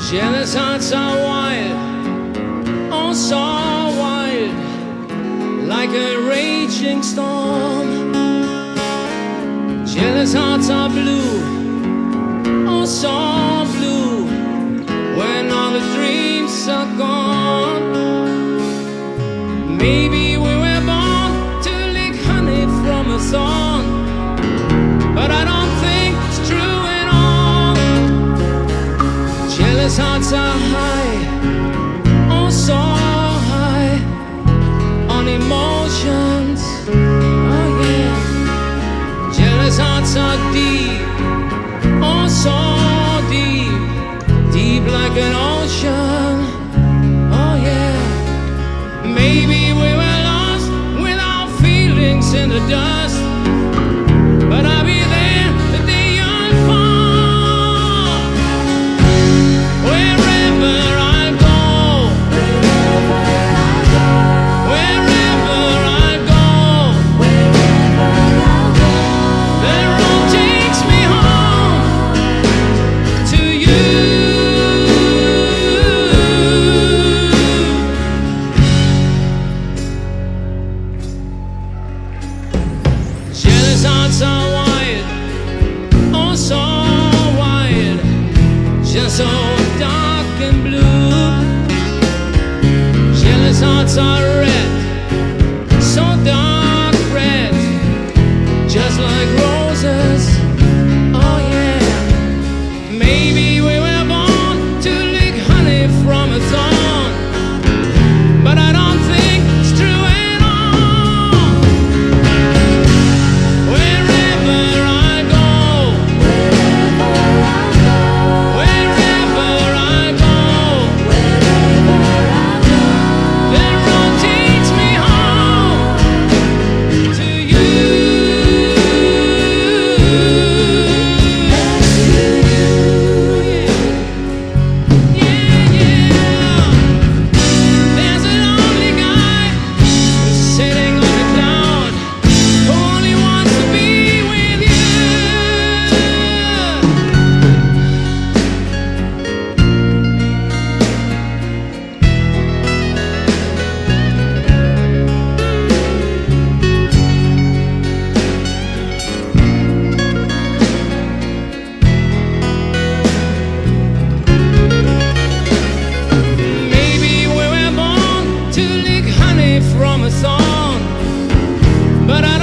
Jealous hearts are wild, oh so wild, like a raging storm. Jealous hearts are blue, oh so blue, when all the dreams are gone. Maybe we were born to lick honey from a thorn, but I don't think it's true at all. Jealous hearts are high, oh so high, on emotions, oh yeah. Jealous hearts are deep, oh so deep, deep like an ocean, oh yeah. Maybe we were lost with our feelings in the dust, but I'll be there the day you're far. Wherever I go, wherever I go, the road takes me home to you. Jealous hearts are wild, oh so wild, just so dark and blue. Jealous hearts are red, so dark red, just like roses, oh yeah. Maybe we were born to lick honey from a thorn, but I don't think it's true at all. Wherever I go, wherever I go, the road takes me home to you. Yeah, yeah. There's a lonely guy who's sitting on a cloud, who only wants to be with you. Maybe we were born to lick honey from a thorn, but I